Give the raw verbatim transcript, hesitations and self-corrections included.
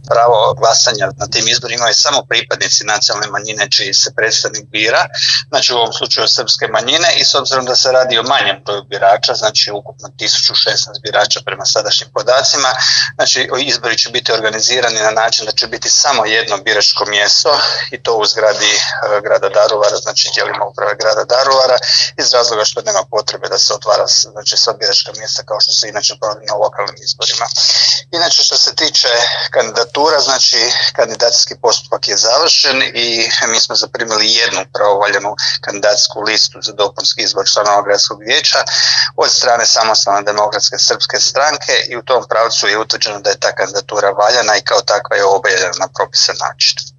pravo glasanja na tim izborima imaju samo pripadnici nacionalne manjine čiji se predstavnik bira, znači u ovom slučaju srpske manjine, i s obzirom da se radi o manjem broju birača, znači ukupno tisuću šesnaest birača prema sadašnjim podacima, znači izbori će biti organizirani na način da će biti samo jedno biračko mjesto i to u zgradi e, grada Daruvara, znači tijelima uprave grada Daruvara, iz razloga što nema potrebe da se otvara znači sva biračka mjesta kao što se inače provodi na lokalnim izborima. Inače što se tiče kandidatura, znači kandidacijski postupak je završen i mi smo zaprimili jednu pravovaljanu kandidacijsku listu za dopunski izbor članova gradskog vijeća od strane Samostalne demokratske srpske stranke i u tom pravcu je utvrđeno da je ta kandidatura valjana i kao takva je objavljena na propisan način.